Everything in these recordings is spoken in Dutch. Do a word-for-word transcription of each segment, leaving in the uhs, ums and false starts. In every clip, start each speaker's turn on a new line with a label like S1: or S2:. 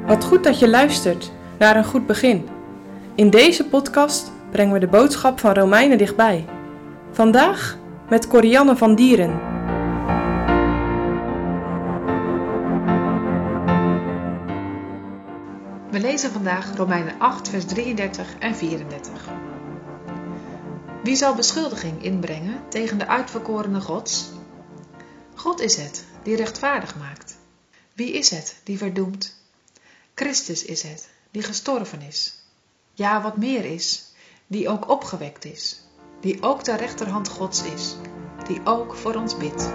S1: Wat goed dat je luistert naar een goed begin. In deze podcast brengen we de boodschap van Romeinen dichtbij. Vandaag met Corianne van Dieren.
S2: We lezen vandaag Romeinen acht vers drieëndertig en vierendertig. Wie zal beschuldiging inbrengen tegen de uitverkorene Gods? God is het die rechtvaardig maakt. Wie is het die verdoemt? Christus is het die gestorven is. Ja, wat meer is, die ook opgewekt is. Die ook de rechterhand Gods is. Die ook voor ons bidt.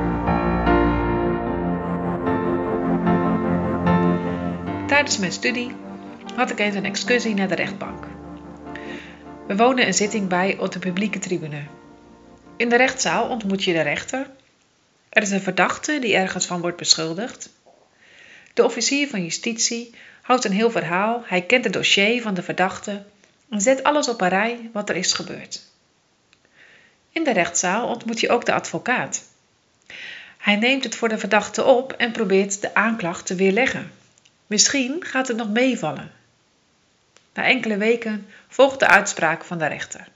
S2: Tijdens mijn studie had ik eens een excursie naar de rechtbank. We wonen een zitting bij op de publieke tribune. In de rechtszaal ontmoet je de rechter. Er is een verdachte die ergens van wordt beschuldigd. De officier van justitie houdt een heel verhaal. Hij kent het dossier van de verdachte en zet alles op een rij wat er is gebeurd. In de rechtszaal ontmoet je ook de advocaat. Hij neemt het voor de verdachte op en probeert de aanklacht te weerleggen. Misschien gaat het nog meevallen. Na enkele weken volgt de uitspraak van de rechter.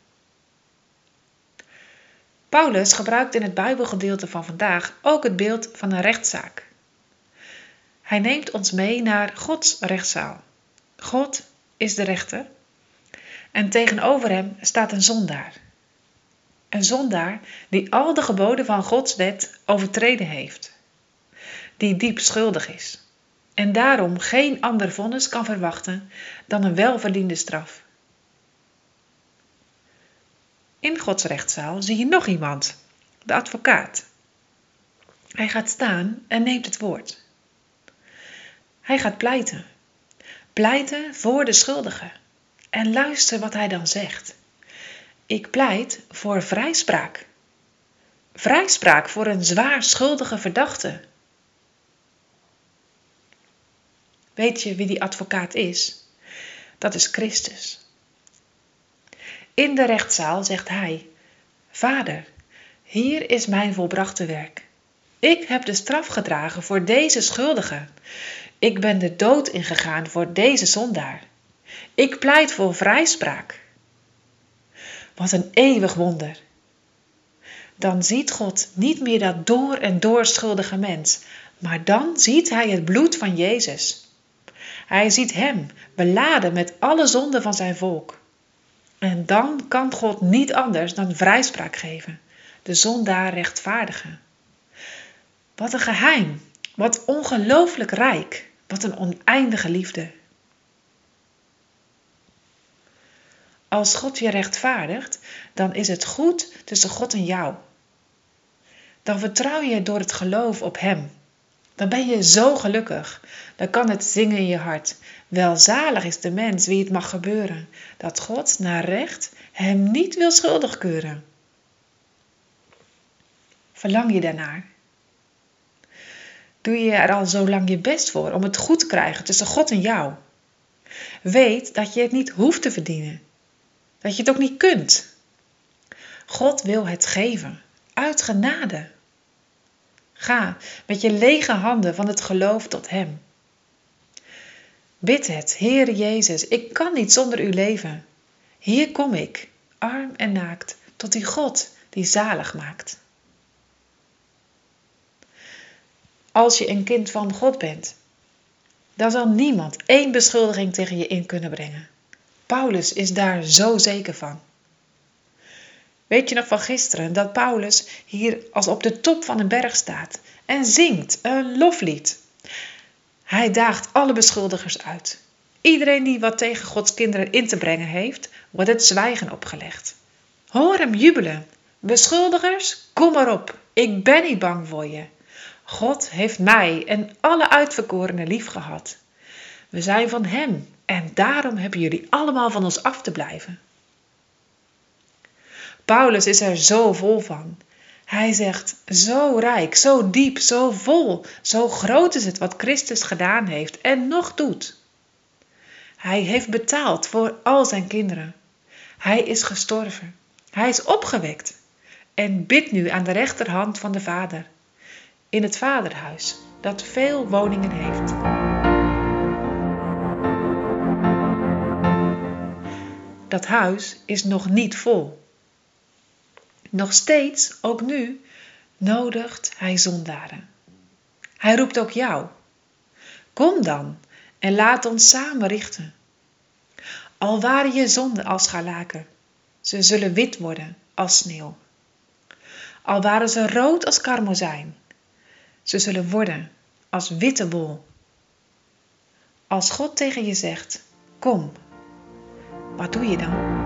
S2: Paulus gebruikt in het Bijbelgedeelte van vandaag ook het beeld van een rechtszaak. Hij neemt ons mee naar Gods rechtszaal. God is de rechter en tegenover hem staat een zondaar. Een zondaar die al de geboden van Gods wet overtreden heeft. Die diep schuldig is en daarom geen ander vonnis kan verwachten dan een welverdiende straf. In Gods rechtszaal zie je nog iemand, de advocaat. Hij gaat staan en neemt het woord. Hij gaat pleiten. Pleiten voor de schuldige. En luister wat hij dan zegt. Ik pleit voor vrijspraak. Vrijspraak voor een zwaar schuldige verdachte. Weet je wie die advocaat is? Dat is Christus. In de rechtszaal zegt hij: Vader, hier is mijn volbrachte werk. Ik heb de straf gedragen voor deze schuldige. Ik ben de dood ingegaan voor deze zondaar. Ik pleit voor vrijspraak. Wat een eeuwig wonder. Dan ziet God niet meer dat door en door schuldige mens, maar dan ziet hij het bloed van Jezus. Hij ziet hem beladen met alle zonden van zijn volk. En dan kan God niet anders dan vrijspraak geven, de zondaar rechtvaardigen. Wat een geheim, wat ongelooflijk rijk, wat een oneindige liefde. Als God je rechtvaardigt, dan is het goed tussen God en jou. Dan vertrouw je door het geloof op Hem. Dan ben je zo gelukkig. Dan kan het zingen in je hart. Welzalig is de mens wie het mag gebeuren, dat God naar recht hem niet wil schuldig keuren. Verlang je daarnaar? Doe je er al zo lang je best voor om het goed te krijgen tussen God en jou? Weet dat je het niet hoeft te verdienen. Dat je het ook niet kunt. God wil het geven, uit genade. Ga met je lege handen van het geloof tot Hem. Bid het, Heere Jezus, ik kan niet zonder U leven. Hier kom ik, arm en naakt, tot die God die zalig maakt. Als je een kind van God bent, dan zal niemand één beschuldiging tegen je in kunnen brengen. Paulus is daar zo zeker van. Weet je nog van gisteren dat Paulus hier als op de top van een berg staat en zingt een loflied? Hij daagt alle beschuldigers uit. Iedereen die wat tegen Gods kinderen in te brengen heeft, wordt het zwijgen opgelegd. Hoor hem jubelen. Beschuldigers, kom maar op. Ik ben niet bang voor je. God heeft mij en alle uitverkorenen lief gehad. We zijn van Hem en daarom hebben jullie allemaal van ons af te blijven. Paulus is er zo vol van. Hij zegt, zo rijk, zo diep, zo vol, zo groot is het wat Christus gedaan heeft en nog doet. Hij heeft betaald voor al zijn kinderen. Hij is gestorven. Hij is opgewekt en bidt nu aan de rechterhand van de Vader, in het Vaderhuis, dat veel woningen heeft. dat huis is nog niet vol. Nog steeds, ook nu, nodigt hij zondaren. Hij roept ook jou. Kom dan en laat ons samen richten. Al waren je zonden als scharlaken, ze zullen wit worden als sneeuw. Al waren ze rood als karmozijn, ze zullen worden als witte wol. Als God tegen je zegt, kom, wat doe je dan?